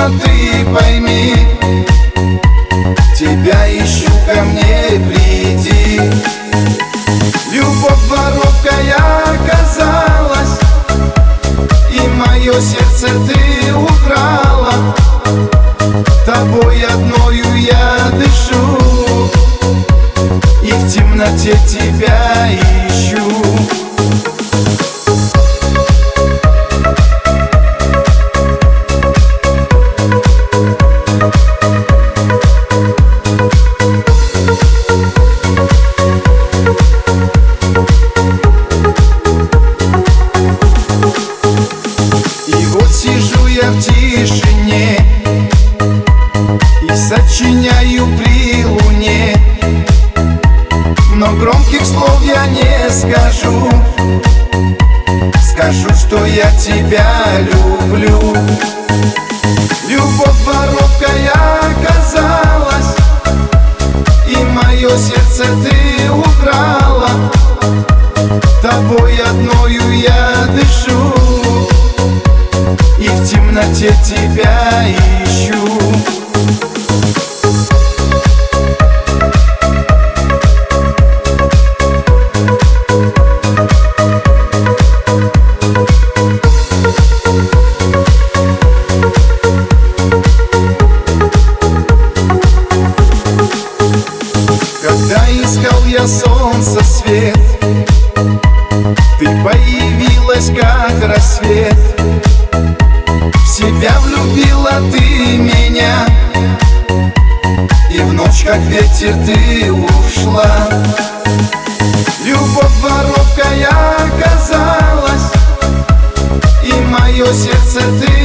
но ты пойми, тебя ищу, ко мне приди. Любовь воровкой оказалась, и мое сердце ты украла. Тобой одною я дышу, и в темноте тебя ищу. И вот сижу я в тишине и сочиняю при луне, но громких слов я не скажу. Скажу, что я тебя люблю. Любовь воровкой оказалась, и мое сердце ты украла. Тобой одною я дышу, и в темноте тебя ищу. Когда искал я солнца свет, ты появилась как рассвет. В себя влюбила ты меня, и в ночь как ветер ты ушла. Любовь воровкой оказалась, и мое сердце ты